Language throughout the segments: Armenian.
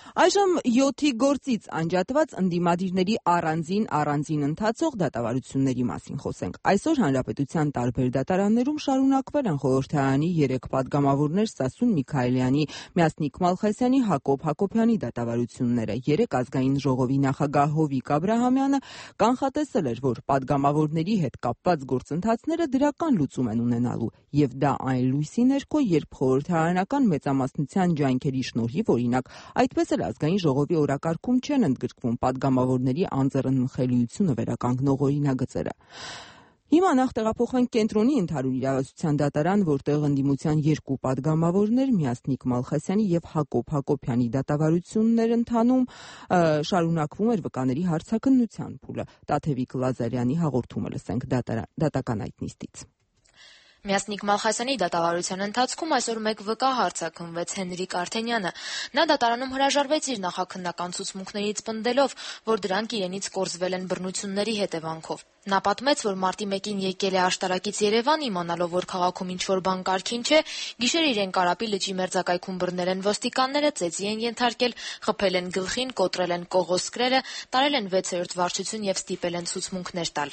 Այժմ 7-ի գործից անջատված ընդդիմադիրների առանձին ընթացող դատավարությունների մասին խոսենք։ Այսօր Հանրապետության տարբեր դատարաններում շարունակվել են խորհրդարանի 3 պատգամավորներ Սասուն Միքայելյանի, Մյասնիկ Մալխասյանի, Հակոբ Հակոբյանի դատավարությունները։ 3 ազգային ժողովի նախագահ Հովիկ Աբրահամյանը կանխատեսել էր, որ պատգամավորների հետ կապված գործընթացները դրական լուծում են ունենալու, եւ դա այն լույսի ներքո, երբ խորհրդարանական մեծամասնության ջանքերի շնորհիվ, օրինակ, այդպես էլ ազգային ժողովի օրակարգում չեն ընդգրկվում պատգամավորների անձեռնմխելիությունը վերականգնող օրինագծերը։ Հիմա նախ տեղափոխվենք կենտրոնի ընդհանուր իրավասության դատարան, որտեղ ընդդիմության 2 պատգամավորներ Մյասնիկ Մալխասյանի եւ Հակոբ Հակոբյանի դատավարություններ ընթանում, շարունակվում էր վկաների հարցաքննության փուլը։ Տաթևիկ Լազարյանի հաղորդումը լսենք դատական այդ նիստից։ Մյասնիկ Մալխասյանի դատավարության ընթացքում այսօր 1 վկա հարցաքննվեց Հենրիկ Արթենյանը։ Նա դատարանում հրաժարվեց իր նախաքննական ցուցմունքներից պնդելով, որ դրանք իրենից կորզվել են բռնությունների հետևանքով։ Նա պատմեց, որ մարտի 1-ին եկել է աշտարակից Երևան, իմանալով, որ քաղաքում ինչ-որ բան կարգին չէ, գիշեր իրեն Կարապի լճի մերձակայքում բռնել են ոստիկանները, ծեծի են ենթարկել, խփել են գլխին, կոտրել են կողոսկրերը, տարել են 6-րդ վարչություն եւ ստիպել են ցուցմունքներ տալ։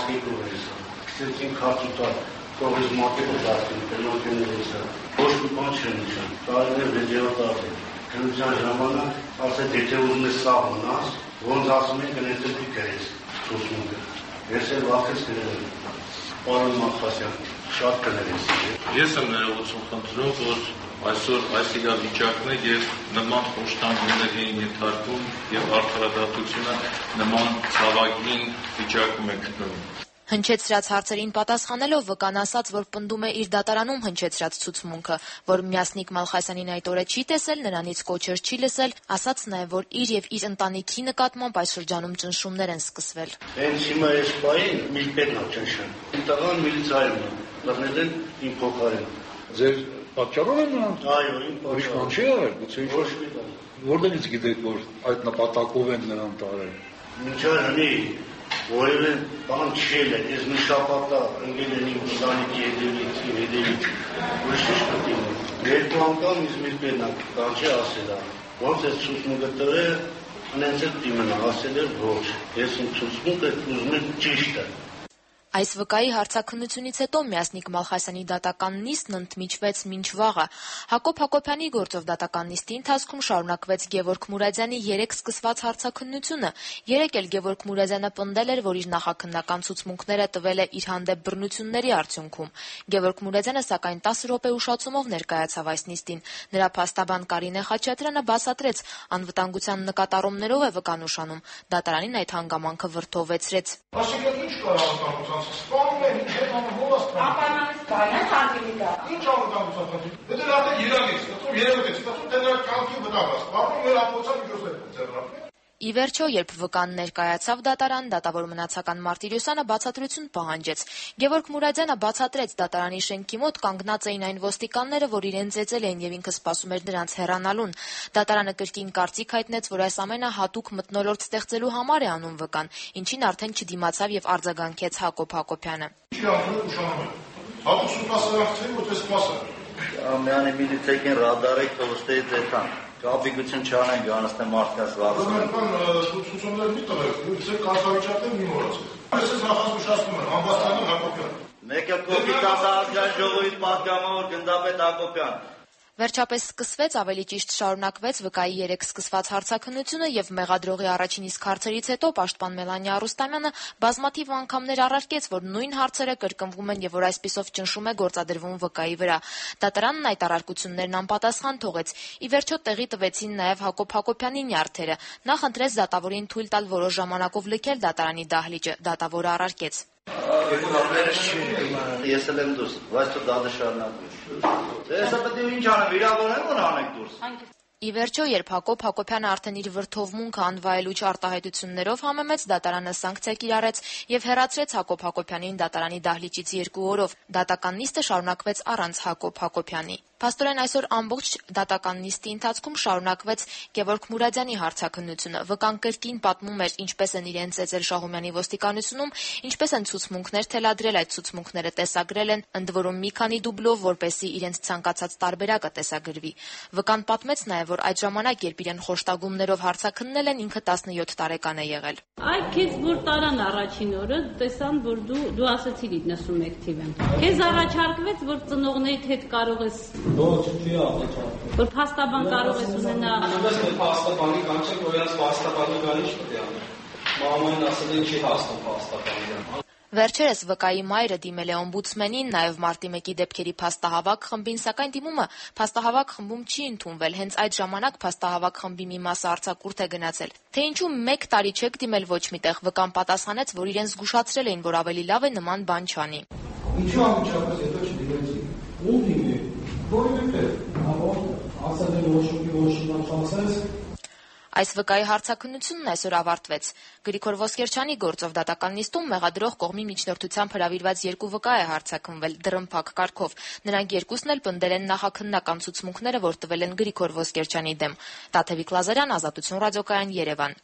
Կողից մակետը դարձին, պերնոքեններից ոչ մի բան չեն նշան, տարիներ վեդեոտար է, կրության ժամանակ, ասეთ, եթե ուզում ես սաղ մնաս, ոնց ասում են կնետեպի կրես, ցուսմունքը, ես էլ վախեց կրել եմ, պարոն Մալխասյան, շատ կներես։ Ես եմ ներողություն խնդրում, որ այսօր այս իրավիճակն է եւ նման խոշտանգումների են ենթարկվում եւ արդարադատությունը նման ցավագին վիճակում է գտնվում։ Հնչեցրած հարցերին պատասխանելով վկան ասաց, որ պնդում է իր դատարանում հնչեցրած ցուցմունքը, որ Մյասնիկ Մալխասյանին այդ օրը չի տեսել, նրանից կոչեր չի լսել, ասաց նաև, որ իր եւ իր ընտանիքի նկատմամբ այս շրջանում ճնշումներ են սկսվել։ Հենց հիմա այս պահին մի պետն է ճնշում։ Տղան միլիցիայում է, դռնել են իմ փոխարեն։ Ձեր պատճառով են նրանք։ Այո, իմ պատճառով։ Ոչ չի եղել, գուցե ոչ մի բան։ Որտեղից գիտեք, որ այդ նպատակով են նրան տարել։ Մինչև հնի որևէ բան չել է, ես մի շաբաթա ընկել են իմ ընտանիքի հետևից, ուրիշ ինչ պետք է։ 2 անգամ ինձ մի պետնակ կանչի ասել է, ոնց է ցուցմունքը տվել, անենց էլ դիմենա, ասել է ոչ, ես իմ ցուցմունքը ուզում եմ ճիշտ է։ Այս վկայի հարցաքննությունից հետո Մյասնիկ Մալխասյանի դատական նիստն ընդմիջվեց մինչ վաղը։ Հակոբ Հակոբյանի գործով դատական նիստի ընթացքում շարունակվեց Գևորգ Մուրադյանի 3 սկսված հարցաքննությունը։ 3 էլ Գևորգ Մուրադյանը պնդել էր, որ իր նախաքննական ցուցմունքները տվել է իր հանդեպ բռնությունների արդյունքում։ Գևորգ Մուրադյանը սակայն 10 րոպե ուշացումով ներկայացավ այս նիստին։ Նրա փաստաբան Կարինե Խաչատրյանը բացատրեց, անվտանգության նկատառումներով է վկանուշանում։ Դատարանին այդ հանգամանքը վրդովվեցրեց։ Սպանում են, ինչ են անում, ով է սպանում։ Ապարանից բանյան հանդիպի դա։ Ինչ անվտանգության խնդիր։ Դա դեռ երևի, ստացվում երևի, ստացվում թե նրա կյանքի վտանգ է, սպառնում մեր ապօրինության միջոցներ ձեռնարկել։ Ի վերջո, երբ վկան ներկայացավ դատարան, դատավոր մնացական Մարտիրոսյանը բացատրություն պահանջեց։ Գևորգ Մուրադյանը բացատրեց, դատարանի շենքի մոտ կանգնած էին այն ոստիկանները, որ իրեն ծեծել էին եւ ինքը սպասում էր նրանց հեռանալուն։ Դատարանը կրկին կարծիք հայտնեց, որ այս ամենը հատուկ մթնոլորտ ստեղծելու համար է անում վկան, ինչին արդեն չդիմացավ եւ արձագանքեց Հակոբ Հակոբյանը։ Չի անում ուշանում են։ Հատուկ սուպասարակցի ոչ է սպասը։ Ամյանի միլիցիային ռադարեք թողստեի ձեթան։ Կապիկություն չանենք, անստե մարդկանց վարձում։ Ցուցումներ մի տվեք, դուք կարգավիճակներ մի մոռացեք։ Ես նախազգուշացնում եմ, Համբաստանի Հակոբյան։ Մեկը կոպիտանց ազգային ժողովի պատգամավոր գնդապետ Հակոբյան։ Վերջապես սկսվեց, ավելի ճիշտ շարունակվեց վկայի 3 սկսված հարցաքննությունը եւ մեղադրողի առաջին իսկ հարցերից հետո պաշտպան Մելանիա Ռուստամյանը բազմաթիվ անգամներ առարկեց, որ նույն հարցերը կրկնվում են եւ որ այսպիսով ճնշում է գործադրվում վկայի վրա։ Դատարանն այդ առարկություններն անպատասխան թողեց։ Ի վերջո տեղի տվեցին նաեւ Հակոբ Հակոբյանի նյարդերը։ Նա խնդրեց դատավորին թույլ տալ որոշ ժամանակով լքել դատարանի դահլիճը։ Դատավորը առարկեց։ Ես էլ եմ դուրս, բայց դու դա շարունակու։ Ես պետք է ինչ անեմ, վիրավորեմ ու անեք դուրս։ Ի վերջո, երբ Հակոբ Հակոբյանը արդեն իր վրդովմունքը անվայելուչ արտահայտություններով համեմեց, դատարանը սանկցիա կիրառեց եւ հեռացրեց Հակոբ Հակոբյանին դատարանի դահլիճից 2 օրով։ Դատական նիստը շարունակվեց առանց Հակոբ Հակոբյանի։ Փաստորեն այսօր ամբողջ դատական նիստի ընթացքում շարունակվեց Գևորգ Մուրադյանի հարցաքննությունը։ Վկան կրկին պատմում էր ինչպես են իրեն ծեծել Շահումյանի ոստիկանությունում, ինչպես են ցուցմունքներ թելադրել, այդ ցուցմունքները տեսագրել են, ընդ որում մի քանի դուբլով, որպեսզի իրենց ցանկացած տարբերակը տեսագրվի։ Վկան պատմեց նաև, որ այդ ժամանակ, երբ իրեն խոշտագումներով հարցաքննել են, ինքը 17 տարեկան է եղել։ Այդ քեզ որ տարան առաջին օրը տեսան, որ դու ասացիր 91 թիվ եմ։ Քեզ առաջարկվեց, որ ծնողներիդ հետ կարող ես որ փաստաբան կարող ես ունենալ։ Ես փաստաբանի կանչեմ, որ ես փաստաբանի գալիս պետք է անեմ։ Մաման ասել է չի հասնում փաստաբանի։ Վերջերս վկայի մայրը դիմել է օմբուդսմենին, նաև մարտի 1-ի դեպքերի փաստահավաք խմբին, սակայն դիմումը փաստահավաք խմբում չի ընդունվել։ Հենց այդ ժամանակ փաստահավաք խմբի մի մասը արձակուրդ է գնացել։ Թե ինչու 1 տարի չեք դիմել ոչ միտեղ, վկան պատասխանեց, որ իրեն զգուշացրել էին, որ ավելի լավ է նման բան չանի։ Ինչու անմիջապես հետո չդիմեցի։ Ում դիմի։ Որովհետև ասել են որ շուտով Այս վկայի հարցաքննությունն այսօր ավարտվեց։ Գրիգոր Ոսկերչյանի գործով դատական նիստում մեղադրող կողմի միջնորդությամբ հրավիրված 2 վկա է հարցաքննվել դռնփակ կարգով։ Նրանք երկուսն էլ պնդել են նախաքննական ցուցմունքները, որ տվել են Գրիգոր Ոսկերչյանի դեմ։ Տաթևիկ Լազարյան, Ազատություն ռադիոկայան, Երևան։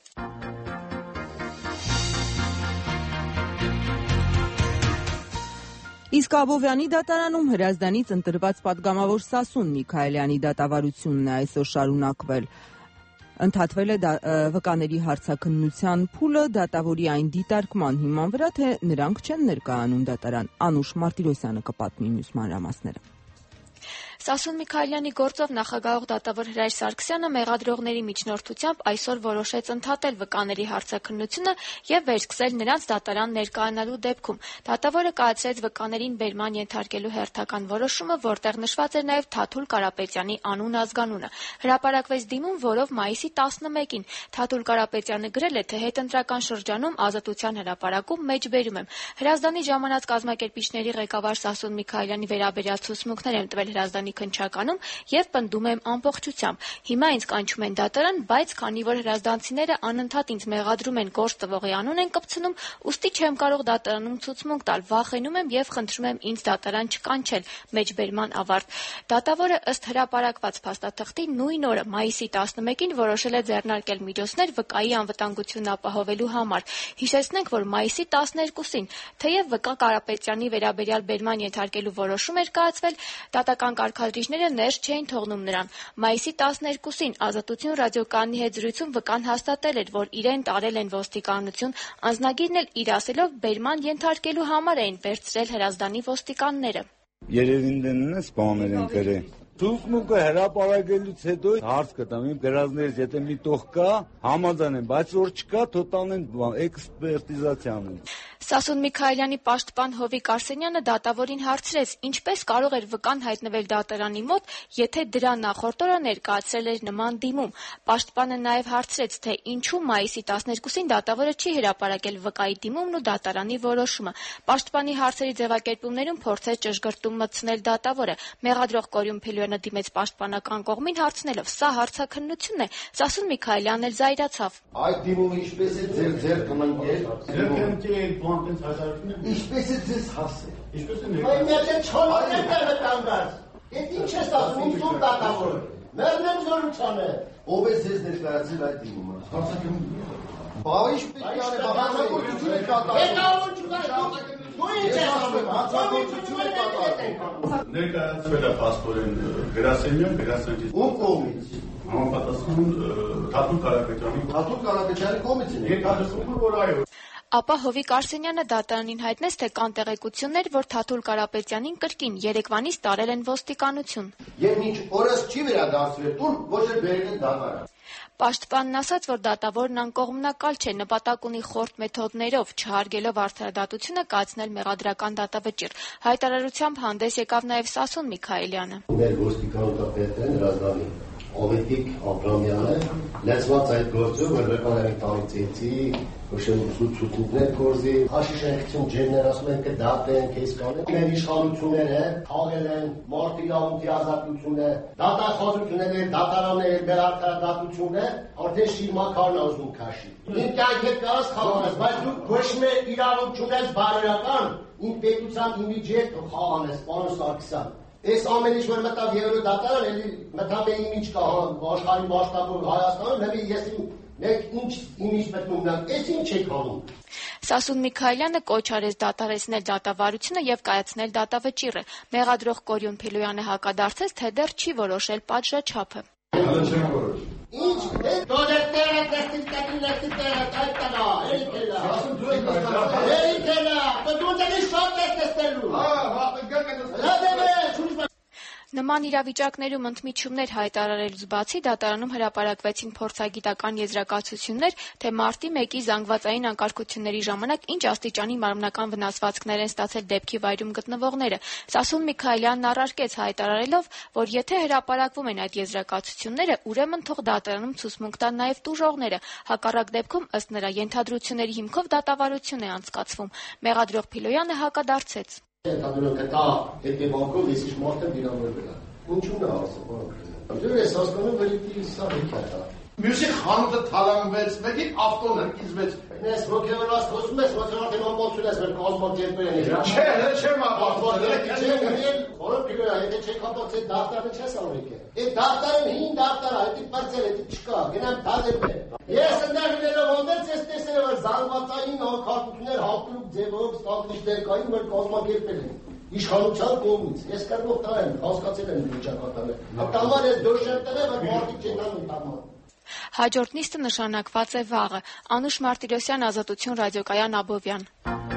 Իսկ Աբովյանի դատարանում Հրազդանից ընտրված պատգամավոր Սասուն Միքայելյանի դատավարությունն է այսօր շարունակվել։ Ընդհատվել է վկաների հարցաքննության փուլը դատավորի այն դիտարկման հիման վրա, թե նրանք չեն ներկայանում դատարան։ Անուշ Մարտիրոսյանը կպատմի մյուս մանրամասները։ Սասուն Միքայելյանի գործով նախագահող դատավոր Հրայր Սարգսյանը մեղադրողների միջնորդությամբ այսօր որոշեց ընդհատել վկաների հարցաքննությունը եւ վերսկսել նրանց դատարան ներկայանալու դեպքում։ Դատավորը կայացրեց վկաներին բերման ենթարկելու հերթական որոշումը, որտեղ նշված էր նաեւ Թաթուլ Կարապետյանի անուն-ազգանունը։ Հրապարակվեց դիմում, որով մայիսի 11-ին Թաթուլ Կարապետյանը գրել է, թե հետընտրական շրջանում Ազատության հրապարակում մեջբերում եմ։ Հրազդանի ժամանած կազմակերպիչների ղեկավար Սասուն Միքայելյանի վերաբերյալ ցուցմունքներ եմ տվել Հրազդանի քննչականում եւ պնդում եմ ամբողջությամբ։ Հիմա ինձ կանչում են դատարան, բայց քանի որ հրազդանցիները անընդհատ ինձ մեղադրում են գործ տվողի անուն են կպցնում, ուստի չեմ կարող դատարանում ցուցմունք տալ, վախենում եմ եւ խնդրում եմ ինձ դատարան չկանչել։ Մեջբերման ավարտ։ Դատավորը ըստ հրապարակված փաստաթղթի նույն օրը մայիսի 11-ին որոշել է ձեռնարկել միջոցներ վկայի անվտանգությունն ապահովելու համար։ Հիշեցնենք, որ մայիսի 12-ին, թեև վկա Կարապետյանի վերաբերյալ բերման ենթարկելու որոշում էր կայացվել, դատական կարգադրիչները ներս չէին թողնում նրան։ Մայիսի 12-ին Ազատություն ռադիոկայանի հետ զրույցում վկան հաստատել էր, որ իրեն տարել են ոստիկանություն, անձնագիրն էլ իր ասելով բերման ենթարկելու համար էին վերցրել Հրազդանի ոստիկանները։ Երևին սպաներ են գրել։ Ցուցմունքը հրապարակելուց հետո հարց կտամ իմ գրածներից, եթե մի տող կա, համաձայնեմ, բայց որ չկա, թո տանեն էքսպերտիզացիան։ Սասուն Միքայելյանի պաշտպան Հովիկ Արսենյանը դատավորին հարցրեց, ինչպես կարող էր վկան հայտնվել դատարանի մոտ, եթե դրա նախորդ օրը ներկայացրել էր նման դիմում։ Պաշտպանը նաև հարցրեց, թե ինչու մայիսի 12-ին դատավորը չի հրապարակել վկայի դիմումն ու դատարանի որոշումը։ Պաշտպանի հարցերի ձևակերպումներում փորձեց ճշգրտում մտցնել դատավորը։ Մեղադրող Կորյուն Փիլյանը դիմեց պաշտպանական կողմին հարցնելով. «Սա հարցաքննություն է»։ Սասուն Միքայելյանն էլ զայրացավ։ Այդ դիմումը ինչպես է ձեր կննկել։ Ինչպես է ձեզ հասել։ Ինչպես է ներկայացել։ Բայց մեր չոնորներ վտանգած։ Այդ ինչ է ասում ում զոր դատավոր։ Մերնեմ զորության է։ Ով է ձեզ ներկայացել այդ դիմումը։ Բա ինչ պետք է անի, բանականություն է կատարում։ Դու ինչ ես ասում, բանականություն է կատարում։ Ներկայացվել է փաստորեն Գրասենյան ում կողմից։ Համապատասխան Թաթուլ Կարապետյանի կողմից է ներկայացվում, որ այո։ Ապա Հովիկ Արսենյանը դատարանին հայտնեց, թե կան տեղեկություններ, որ Թաթուլ Կարապետյանին կրկին Երևանից տարել են ոստիկանություն։ Եվ մինչ օրս չի վերադարձվել տուն, ոչ էլ բերել են դատարան։ Պաշտպանն ասաց, որ դատավորն անկողմնակալ չէ, նպատակ ունի խորտ մեթոդներով, չհարգելով արդարադատությունը կայացնել մեղադրական դատավճիռ։ Հայտարարությամբ հանդես եկավ նաև Սասուն Միքայելյանը։ Մեր ոստիկանութապետն Հրազդանի Օվետիկ Աբրամյանը լեցված այդ գործով, որ վկաների տանիցեցի, շուտուտներ կորզի, հաշիշենքություն ջերներ ասում են կդատեն, կես կանեն, մեր իշխանությունները խաղել են մարդի իրավունքի ազատությունը, դատախազությունները, դատարանները, մեր արդարադատությունը, արդեն շիրմաքարն ազդում քաշի։ Իմ կյանք հետ կարաս խաղանես, բայց դու ոչ մի իրավունք չունես բարոյական, իմ պետության իմիջի հետ խաղանես, պարոն Սարգսյան։ Այս ամեն ինչ որ մտավ Եվրոդատարան, էլի մտավ է իմիջ կա աշխարհի մասշտաբով Հայաստանում, նավի ես մենք ինչ իմիջ մտնում նրանք, այս ինչ եք անում։ Սասուն Միքայելյանը կոչ արեց դադարեցնել դատավարությունը եւ կայացնել դատավճիռը։ Մեղադրող Կորյուն Փիլոյանը հակադարձեց, թե դեռ չի որոշել պատժաչափը։ Ինչ դոդերտերը դեստինտատիները այդտեղա, էլիկելա։ Դու դեռ շատ ես տեսնելու։ Նման իրավիճակներում ընդմիջումներ հայտարարելուց բացի դատարանում հրապարակվեցին փորձագիտական եզրակացություններ, թե մարտի 1-ի զանգվածային անկարգությունների ժամանակ ինչ աստիճանի մարմնական վնասվածքներ են ստացել դեպքի վայրում գտնվողները։ Սասուն Միքայելյանն առարկեց հայտարարելով, որ եթե հրապարակվում են այդ եզրակացությունները, ուրեմն թող դատարանում ցուցմունք տան նաև տուժողները։ Հակառակ դեպքում, ըստ նրա ենթադրությունների հիմքով դատավարություն է անցկացվում։ Մեղադրող Փիլոյանը հակադարձեց։ Ընդհանրապես կտա հետևանքով ես ինչ մարդ եմ դինամորվել։ Ինչու՞ն է ասում, բանք։ Դու ես հասկանում, որ դի սա հեքիաթ է։ Մյուսի խանութը թալանվեց, մեկի ավտոն հրկիզվեց։ Ես ոգևորված խոսում ես, ոնց որ դեմամոցում ես, որ կազմակերպել են։ Չեմ ապացուցել։ Որը փիլոյա, եթե չեք ապացուցել դատարանը չես ալրիկը։ Այդ դատարան հին դատար է, դա պարծել է, չկա, գնամ դադեմ է։ Ես ընդդեմ ոնց ես տեսել որ զանգվածային անկարգություններ հատուկ ձևով ստատուտներ կային, որ կազմակերպել են։ Իշխանության կողմից ես կարող տանեմ, հասկացել եմ վիճակատանը։ Համար ես դոշեր տվել, որ մարդիկ չեն տանում։ Հաջորդ նիստը նշանակված է վաղը։ Անուշ Մարտիրոսյան, Ազատություն ռադիոկայան, Աբովյան։